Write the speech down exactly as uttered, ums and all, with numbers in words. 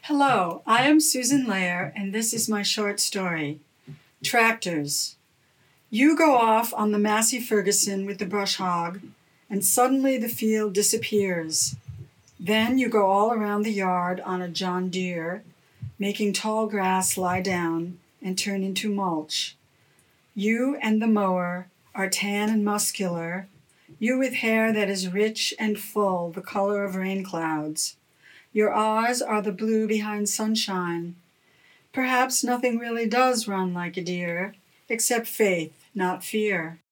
Hello, I am Susan Lair, and this is my short story, Tractors. You go off on the Massey Ferguson with the brush hog, and suddenly the field disappears. Then you go all around the yard on a John Deere, making tall grass lie down and turn into mulch. You and the mower are tan and muscular, you with hair that is rich and full, the color of rain clouds. Your eyes are the blue behind sunshine. Perhaps nothing really does run like a deer, except faith, not fear.